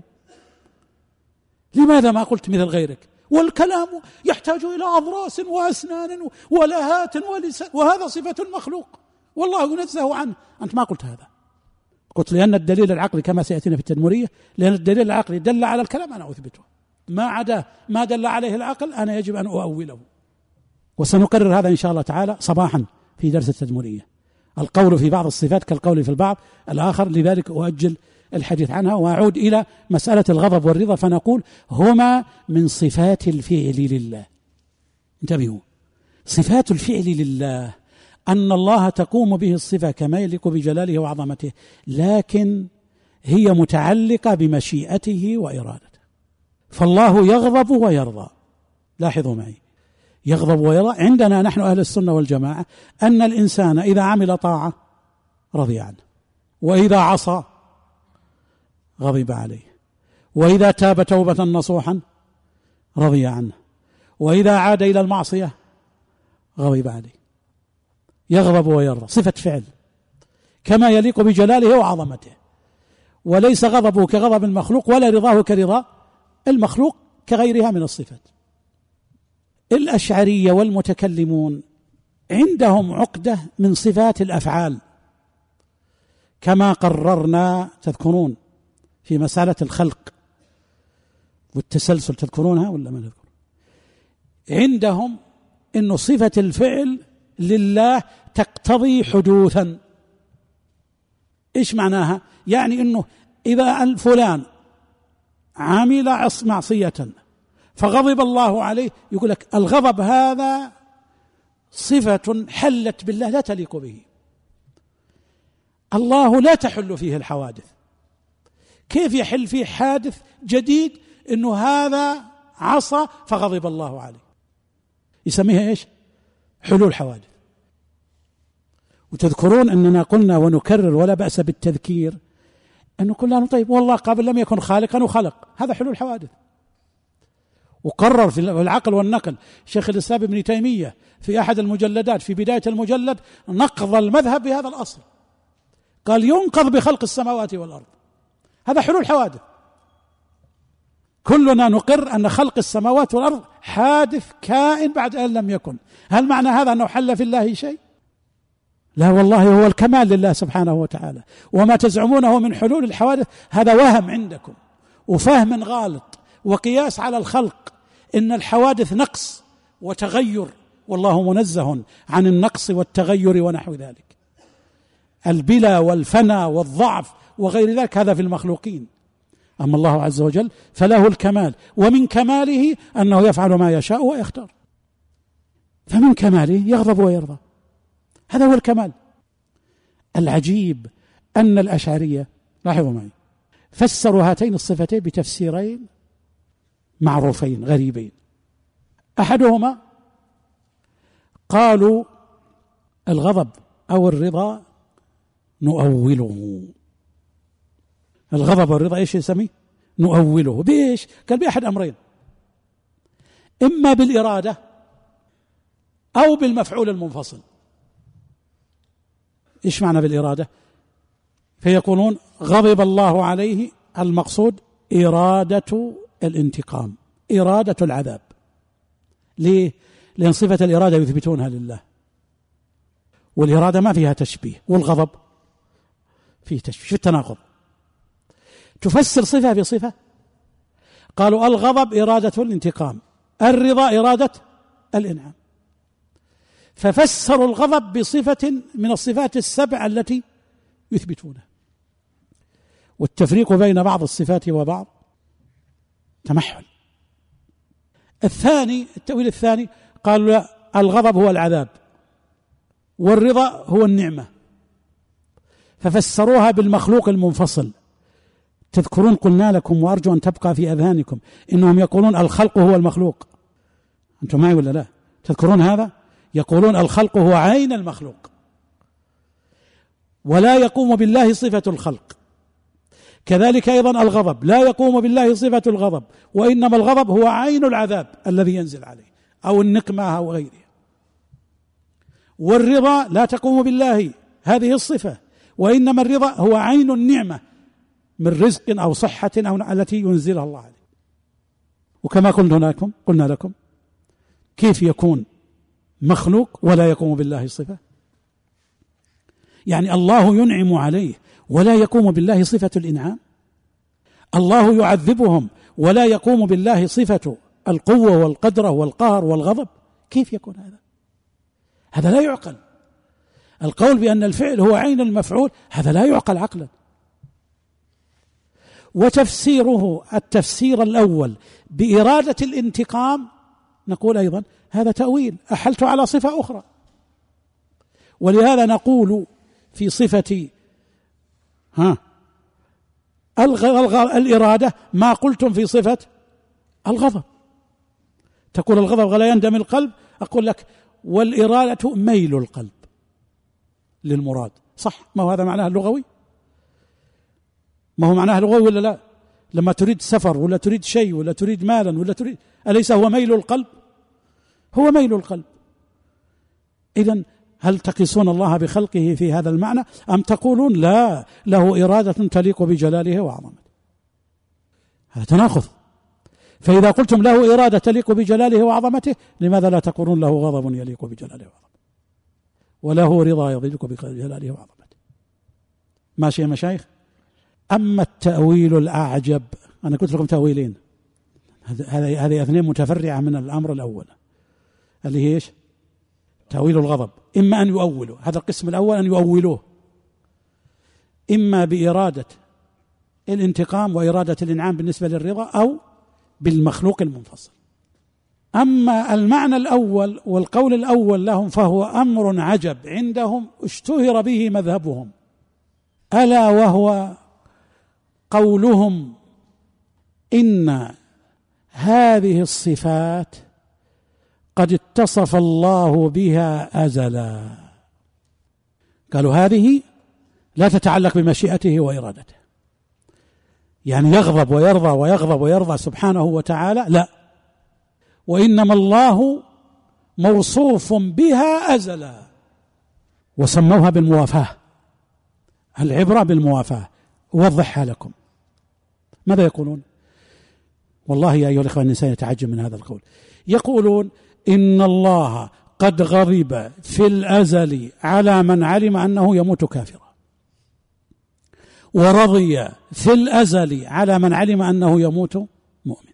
لماذا ما قلت مثل غيرك؟ والكلام يحتاج إلى أضراس وأسنان ولهات ولسان، وهذا صفة المخلوق والله ينزه عنه، أنت ما قلت هذا. قلت لأن الدليل العقلي كما سيأتينا في التدمرية، لأن الدليل العقلي دل على الكلام أنا أثبته، ما عدا ما دل عليه العقل أنا يجب أن أؤوله. وسنقرر هذا إن شاء الله تعالى صباحا في درس التدمرية. القول في بعض الصفات كالقول في البعض الآخر، لذلك أؤجل الحديث عنها وأعود إلى مسألة الغضب والرضا، فنقول هما من صفات الفعل لله. انتبهوا، صفات الفعل لله أن الله تقوم به الصفة كما يليق بجلاله وعظمته، لكن هي متعلقة بمشيئته وإرادته. فالله يغضب ويرضى، لاحظوا معي، يغضب ويرضى. عندنا نحن أهل السنة والجماعة أن الإنسان إذا عمل طاعة رضي عنه، وإذا عصى غضب عليه، وإذا تاب توبة نصوحا رضي عنه، وإذا عاد إلى المعصية غضب عليه. يغضب ويرضى صفة فعل كما يليق بجلاله وعظمته، وليس غضبه كغضب المخلوق ولا رضاه كرضا المخلوق كغيرها من الصفات. الأشعرية والمتكلمون عندهم عقدة من صفات الأفعال، كما قررنا تذكرون في مسألة الخلق والتسلسل، تذكرونها ولا ما تذكرون؟ عندهم إنه صفة الفعل لله تقتضي حدوثا. إيش معناها؟ يعني إنه إذا الفلان عمل معصية فغضب الله عليه، يقول لك الغضب هذا صفة حلت بالله لا تليق به، الله لا تحل فيه الحوادث. كيف يحل فيه حادث جديد إنه هذا عصى فغضب الله عليه؟ يسميها إيش؟ حلول حوادث. وتذكرون أننا قلنا ونكرر ولا بأس بالتذكير أنه قلنا طيب والله قبل لم يكن خالقا وخلق، هذا حلول حوادث. وقرر في العقل والنقل شيخ الإسلام ابن تيمية في أحد المجلدات في بداية المجلد نقض المذهب بهذا الأصل، قال ينقض بخلق السماوات والأرض، هذا حلول حوادث. كلنا نقر أن خلق السماوات والأرض حادث كائن بعد أن لم يكن. هل معنى هذا أنه حل في الله شيء؟ لا والله، هو الكمال لله سبحانه وتعالى. وما تزعمونه من حلول الحوادث هذا وهم عندكم وفهم غالط وقياس على الخلق، إن الحوادث نقص وتغير، والله منزه عن النقص والتغير ونحو ذلك. البلا والفنا والضعف وغير ذلك هذا في المخلوقين، أما الله عز وجل فله الكمال، ومن كماله أنه يفعل ما يشاء ويختار، فمن كماله يغضب ويرضى. هذا هو الكمال. العجيب أن الأشعرية لاحظوا معي فسروا هاتين الصفتين بتفسيرين معروفين غريبين. أحدهما قالوا الغضب أو الرضا نؤوله. الغضب والرضا إيش يسميه؟ نؤوله بإيش؟ قال بأحد أمرين، إما بالإرادة أو بالمفعول المنفصل. إيش معنى بالإرادة؟ فيقولون غضب الله عليه، المقصود إرادة الانتقام، إرادة العذاب. ليه؟ لأن صفة الإرادة يثبتونها لله، والإرادة ما فيها تشبيه، والغضب فيه تشبيه، في التناقض. تفسر صفة بصفة، قالوا الغضب إرادة الانتقام، الرضا إرادة الإنعام، ففسروا الغضب بصفة من الصفات السبع التي يثبتونها. والتفريق بين بعض الصفات وبعض تمحل. الثاني التأويل الثاني قالوا الغضب هو العذاب والرضا هو النعمة، ففسروها بالمخلوق المنفصل. تذكرون قلنا لكم وأرجو أن تبقى في أذهانكم إنهم يقولون الخلق هو المخلوق. أنتم معي ولا لا؟ تذكرون هذا؟ يقولون الخلق هو عين المخلوق، ولا يقوم بالله صفة الخلق. كذلك أيضا الغضب لا يقوم بالله صفة الغضب، وإنما الغضب هو عين العذاب الذي ينزل عليه أو النقمة أو غيره. والرضا لا تقوم بالله هذه الصفة، وإنما الرضا هو عين النعمة من رزق أو صحة أو التي ينزلها الله عليه. وكما قلنا لكم قلنا لكم كيف يكون مخلوق ولا يقوم بالله صفة؟ يعني الله ينعم عليه ولا يقوم بالله صفة الإنعام، الله يعذبهم ولا يقوم بالله صفة القوة والقدرة والقهر والغضب. كيف يكون هذا؟ هذا لا يعقل. القول بأن الفعل هو عين المفعول هذا لا يعقل عقلا. وتفسيره التفسير الأول بإرادة الانتقام نقول أيضا هذا تأويل أحلت على صفة أخرى. ولهذا نقول في صفة ها الإرادة ما قلتم في صفة الغضب. تقول الغضب لا يندم القلب، أقول لك والإرادة ميل القلب للمراد. صح؟ ما هو هذا معناه اللغوي؟ ما هو معناه اللغوي ولا لا؟ لما تريد سفر ولا تريد شيء ولا تريد مالا ولا تريد، أليس هو ميل القلب؟ هو ميل القلب. إذن هل تقيسون الله بخلقه في هذا المعنى أم تقولون لا له إرادة تليق بجلاله وعظمته؟ هذا تناقض. فإذا قلتم له إرادة تليق بجلاله وعظمته لماذا لا تقولون له غضب يليق بجلاله وعظمته وله رضا يليق بجلاله وعظمته؟ ماشي يا مشايخ؟ أما التأويل الأعجب، أنا قلت لكم تأويلين، هذه هذه اثنين متفرعة من الأمر الأول اللي هي إيش؟ تأويل الغضب، إما أن يؤولوا، هذا القسم الأول أن يؤولوه إما بإرادة الانتقام وإرادة الإنعام بالنسبة للرضا أو بالمخلوق المنفصل. أما المعنى الأول والقول الأول لهم فهو أمر عجب عندهم اشتهر به مذهبهم، ألا وهو قولهم إن هذه الصفات قد اتصف الله بها أزلا. قالوا هذه لا تتعلق بمشيئته وإرادته، يعني يغضب ويرضى ويغضب ويرضى سبحانه وتعالى، لا، وإنما الله موصوف بها أزلا، وسموها بالموافاة. العبرة بالموافاة. أوضحها لكم. ماذا يقولون؟ والله يا أيها الإخوة الإنسان يتعجب من هذا القول. يقولون إن الله قد غضب في الأزل على من علم أنه يموت كافرا، ورضي في الأزل على من علم أنه يموت مؤمنا.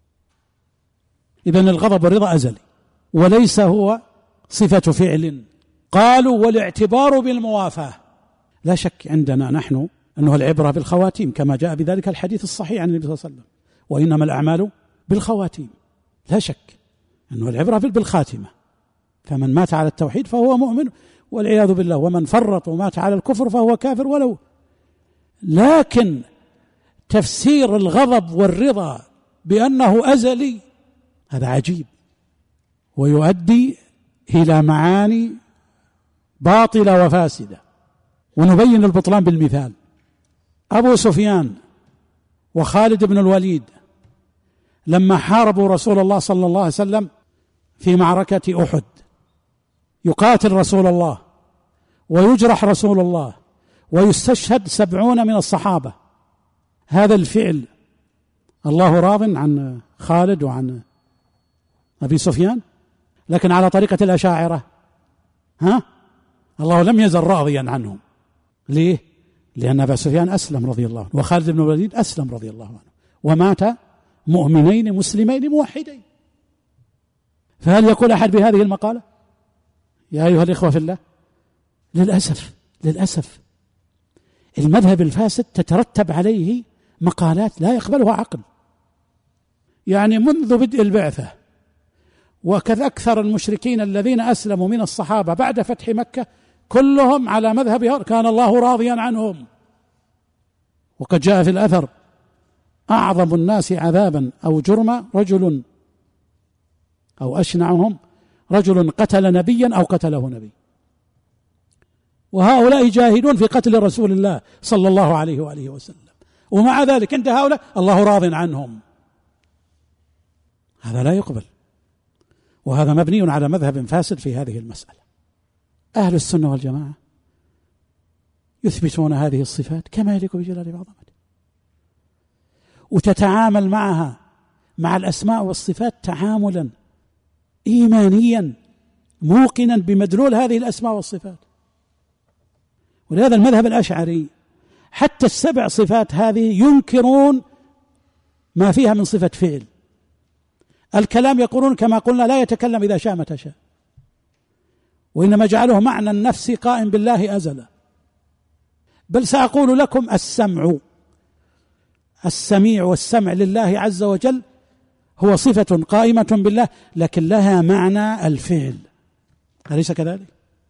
إذن الغضب والرضا أزلي وليس هو صفة فعل. قالوا والاعتبار بالموافاة. لا شك عندنا نحن أنه العبرة بالخواتيم كما جاء بذلك الحديث الصحيح عن النبي صلى الله عليه وسلم، وإنما الأعمال بالخواتيم. لا شك أنه العبرة بالخاتمة، فمن مات على التوحيد فهو مؤمن والعياذ بالله، ومن فرط ومات على الكفر فهو كافر ولو. لكن تفسير الغضب والرضا بأنه أزلي هذا عجيب، ويؤدي إلى معاني باطلة وفاسدة. ونبين البطلان بالمثال: أبو سفيان وخالد بن الوليد لما حاربوا رسول الله صلى الله عليه وسلم في معركة أحد، يقاتل رسول الله ويجرح رسول الله ويستشهد سبعون من الصحابة. هذا الفعل الله راض عن خالد وعن أبي سفيان، لكن على طريقة الأشاعرة ها الله لم يزل راضيا عنهم. ليه؟ لأن أبا سفيان أسلم رضي الله عنه، وخالد بن الوليد أسلم رضي الله عنه، ومات مؤمنين مسلمين موحدين. فهل يقول أحد بهذه المقالة يا أيها الإخوة في الله؟ للأسف للأسف المذهب الفاسد تترتب عليه مقالات لا يقبلها عقل. يعني منذ بدء البعثة وكذا أكثر المشركين الذين أسلموا من الصحابة بعد فتح مكة كلهم على مذهب كان الله راضيا عنهم. وقد جاء في الأثر: أعظم الناس عذابا أو جرما رجل أو أشنعهم رجل قتل نبيا أو قتله نبي. وهؤلاء جاهدون في قتل رسول الله صلى الله عليه وآله وسلم، ومع ذلك عند هؤلاء الله راض عنهم. هذا لا يقبل، وهذا مبني على مذهب فاسد في هذه المسألة. أهل السنة والجماعة يثبتون هذه الصفات كما يليق بجلال وعظمته، وتتعامل معها مع الأسماء والصفات تعاملا إيمانيا موقنا بمدلول هذه الأسماء والصفات. ولهذا المذهب الأشعري حتى السبع صفات هذه ينكرون ما فيها من صفة فعل. الكلام يقولون كما قلنا لا يتكلم إذا شاء متى شاء، وإنما جعله معنى النفس قائم بالله أزلا. بل سأقول لكم: السمع السميع والسمع لله عز وجل هو صفة قائمة بالله، لكن لها معنى الفعل، أليس كذلك؟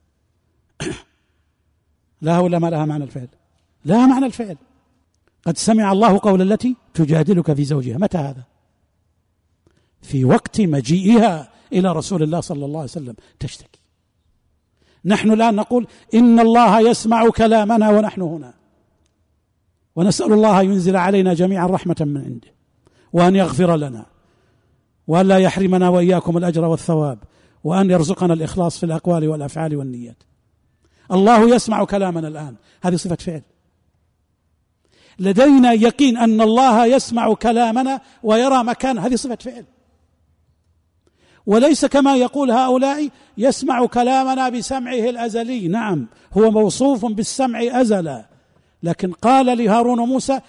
لا ولا ما لها معنى الفعل؟ لها معنى الفعل. قد سمع الله قول التي تجادلك في زوجها. متى هذا؟ في وقت مجيئها إلى رسول الله صلى الله عليه وسلم تشتكي. نحن الآن نقول إن الله يسمع كلامنا ونحن هنا، ونسأل الله ينزل علينا جميعا رحمة من عنده، وأن يغفر لنا، وأن لا يحرمنا وإياكم الأجر والثواب، وأن يرزقنا الإخلاص في الأقوال والأفعال والنيات. الله يسمع كلامنا الآن، هذه صفة فعل. لدينا يقين أن الله يسمع كلامنا ويرى مكان، هذه صفة فعل. وليس كما يقول هؤلاء يسمع كلامنا بسمعه الأزلي. نعم، هو موصوف بالسمع أزلا، لكن قال لهارون وموسى: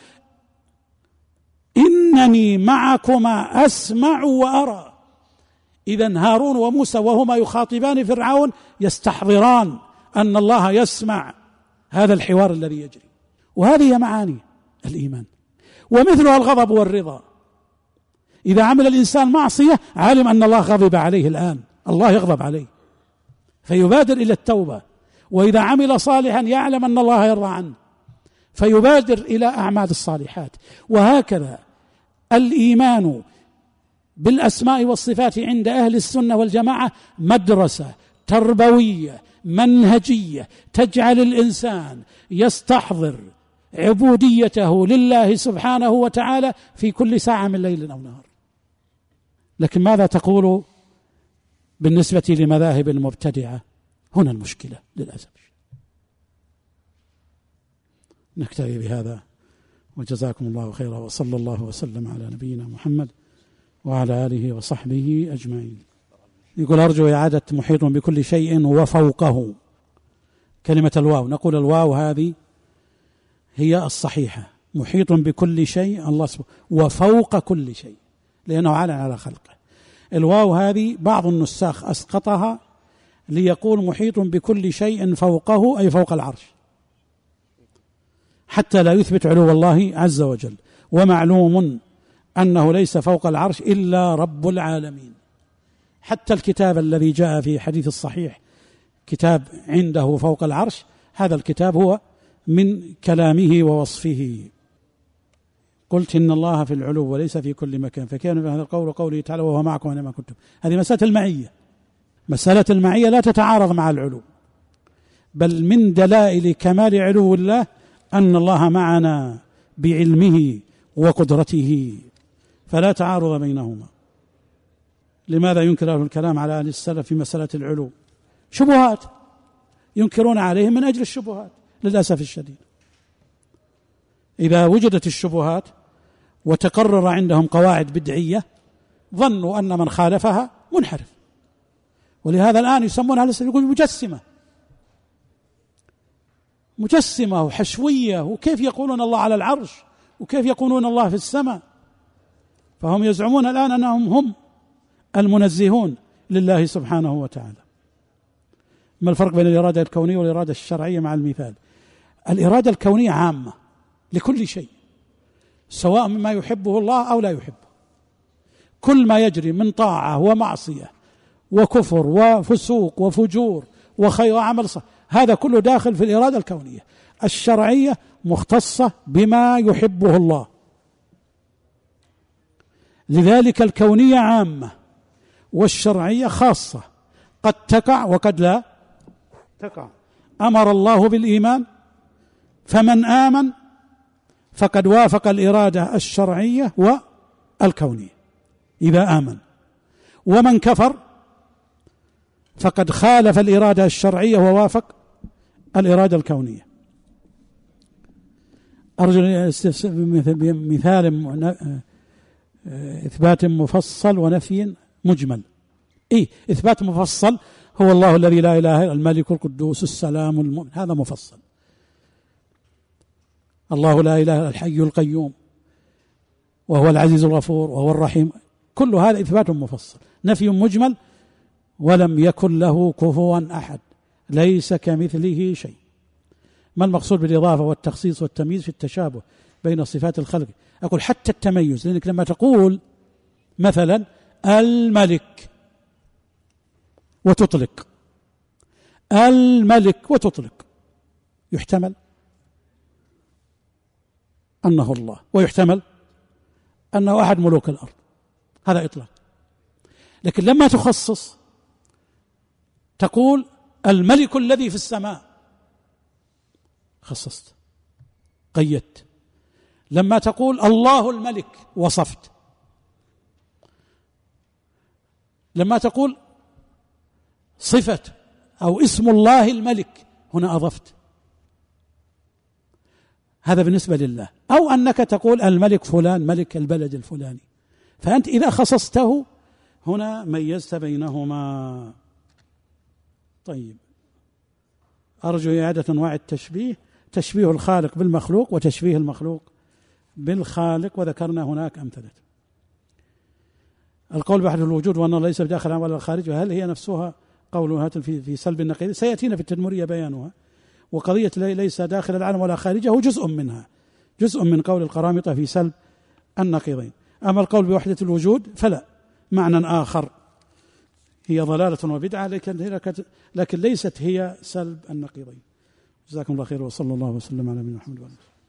إنني معكما أسمع وأرى. إذن هارون وموسى وهما يخاطبان فرعون يستحضران أن الله يسمع هذا الحوار الذي يجري. وهذه معاني الإيمان، ومثلها الغضب والرضا. إذا عمل الإنسان معصية علم أن الله غضب عليه الآن، الله يغضب عليه فيبادر إلى التوبة، وإذا عمل صالحا يعلم أن الله يرضى عنه فيبادر إلى أعمال الصالحات. وهكذا الإيمان بالأسماء والصفات عند أهل السنة والجماعة مدرسة تربوية منهجية تجعل الإنسان يستحضر عبوديته لله سبحانه وتعالى في كل ساعة من ليل أو نهار. لكن ماذا تقول بالنسبة لمذاهب المبتدعة؟ هنا المشكلة للأسف. نكتفي بهذا، وجزاكم الله خيرا، وصلى الله وسلم على نبينا محمد وعلى آله وصحبه أجمعين. يقول: أرجو إعادة محيط بكل شيء وفوقه. كلمة الواو، نقول الواو هذه هي الصحيحة، محيط بكل شيء الله سبحانه وفوق كل شيء، لأنه عالٍ على خلقه. الواو هذه بعض النساخ أسقطها ليقول محيط بكل شيء فوقه، أي فوق العرش، حتى لا يثبت علو الله عز وجل. ومعلوم أنه ليس فوق العرش إلا رب العالمين. حتى الكتاب الذي جاء في حديث الصحيح كتاب عنده فوق العرش، هذا الكتاب هو من كلامه ووصفه. قلت إن الله في العلو وليس في كل مكان، فكان هذا القول قوله تعالى وهو معكم أينما كنتم. هذه مسألة المعية، مسألة المعية لا تتعارض مع العلو، بل من دلائل كمال علو الله أن الله معنا بعلمه وقدرته، فلا تعارض بينهما. لماذا ينكر أهل الكلام على أهل السلف في مسألة العلو؟ شبهات ينكرون عليهم من أجل الشبهات للأسف الشديد. إذا وجدت الشبهات وتقرر عندهم قواعد بدعية ظنوا أن من خالفها منحرف، ولهذا الآن يسمون أهل السلف يقول مجسمة مجسمة وحشوية، وكيف يقولون الله على العرش وكيف يقولون الله في السماء؟ فهم يزعمون الآن أنهم هم المنزهون لله سبحانه وتعالى. ما الفرق بين الإرادة الكونية والإرادة الشرعية مع المثال؟ الإرادة الكونية عامة لكل شيء سواء مما يحبه الله أو لا يحبه، كل ما يجري من طاعة ومعصية وكفر وفسوق وفجور وخير وعمل صالح، هذا كله داخل في الإرادة الكونية. الشرعية مختصة بما يحبه الله، لذلك الكونية عامة والشرعية خاصة، قد تقع وقد لا تقع. أمر الله بالإيمان، فمن آمن فقد وافق الإرادة الشرعية والكونية إذا آمن، ومن كفر فقد خالف الإرادة الشرعية ووافق الإرادة الكونية. أرجو بمثال إثبات مفصل ونفي مجمل. إيه إثبات مفصل هو الله الذي لا إله إلا الملك القدوس السلام المؤمن، هذا مفصل. الله لا إله إلا الحي القيوم وهو العزيز الغفور وهو الرحيم، كل هذا إثبات مفصل. نفي مجمل ولم يكن له كفوا أحد، ليس كمثله شيء. ما المقصود بالإضافة والتخصيص والتمييز في التشابه بين صفات الخلق؟ أقول حتى التميز، لأنك لما تقول مثلا الملك وتطلق الملك وتطلق، يحتمل أنه الله ويحتمل أنه أحد ملوك الأرض، هذا إطلاق. لكن لما تخصص تقول الملك الذي في السماء، خصصت قيدت. لما تقول الله الملك وصفت. لما تقول صفة أو اسم الله الملك هنا أضفت. هذا بالنسبة لله. أو أنك تقول الملك فلان ملك البلد الفلاني، فأنت إذا خصصته هنا ميزت بينهما. طيب، أرجو إعادة أنواع التشبيه: تشبيه الخالق بالمخلوق وتشبيه المخلوق بالخالق، وذكرنا هناك أمثلة. القول بحث الوجود وأن الله ليس بداخل ولا الخارج، هل هي نفسها قولها في في سلب النقيض؟ سيأتينا في التدمرية بيانها. وقضية ليس داخل العالم ولا خارجه جزء منها، جزء من قول القرامطة في سلب النقيضين. أما القول بوحدة الوجود فلا، معنى آخر، هي ضلالة وبدعة، لكن لكن ليست هي سلب النقيضين. جزاكم الله خير، وصلى الله وسلم على نبينا محمد وعلى آله.